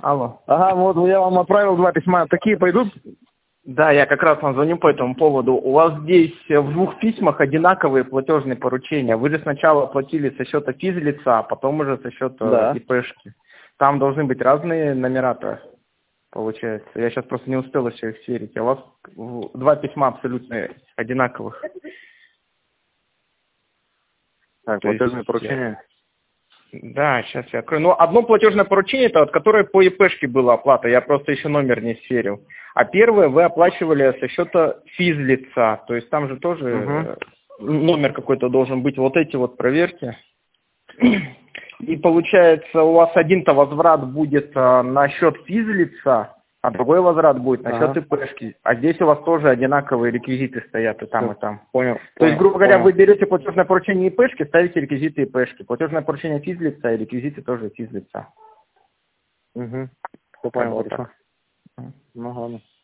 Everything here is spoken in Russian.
Алло. Ага, вот я вам отправил 2 письма. Такие пойдут? Да, я как раз вам звоню по этому поводу. У вас здесь в 2 письмах одинаковые платежные поручения. Вы же сначала платили со счета физлица, а потом уже со счета Да. ИПшки. Там должны быть разные номера-то, получается. Я сейчас просто не успел еще их сверить. А у вас 2 письма абсолютно одинаковых. Так, То есть, платежные поручения. да, сейчас я открою. Ну, одно платежное поручение, это от которой по ИПшке была оплата. Я просто еще номер не сверил. А первое вы оплачивали со счета физлица. То есть там же тоже номер какой-то должен быть. Вот эти вот проверьте. И получается, у вас один-то возврат будет на счет физлица, а другой возврат будет на счет ИПшки. А здесь у вас тоже одинаковые реквизиты стоят и там, и там. Понял. То есть, грубо говоря, вы берете платежное поручение ИПшки, ставите реквизиты ИПшки. Платежное поручение физлица и реквизиты тоже физлица. Угу. Все Как понял, бы хорошо. так. Ну ладно.